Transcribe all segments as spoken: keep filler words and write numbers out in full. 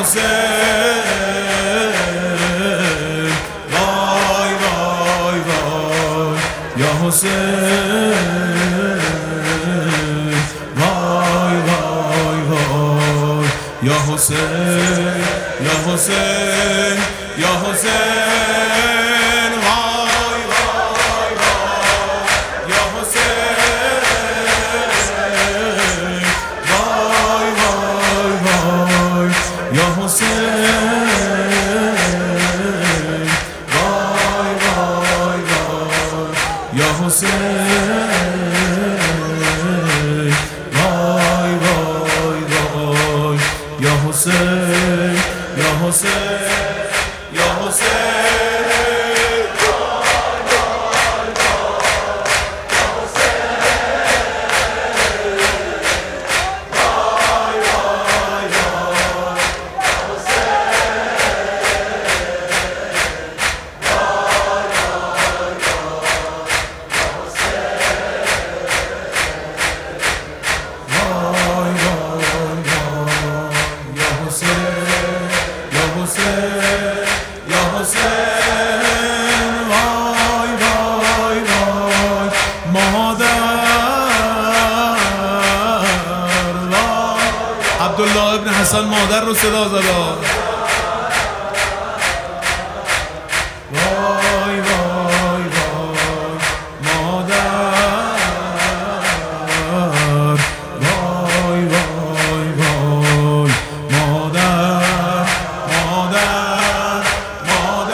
حسین وای وای وای یا حسین وای وای وای یا حسین یا حسین یا حسین وای وای وای یا حسین وای وای وای یا حسین وای وای وای یا حسین وای وای وای یا حسین یا حسین یا حسین عبدالله ابن حسن مادر رو صدا زدا. وای وای وای مادر وای وای وای مادر مادر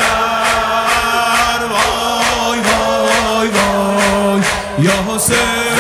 مادر وای وای وای یا حسین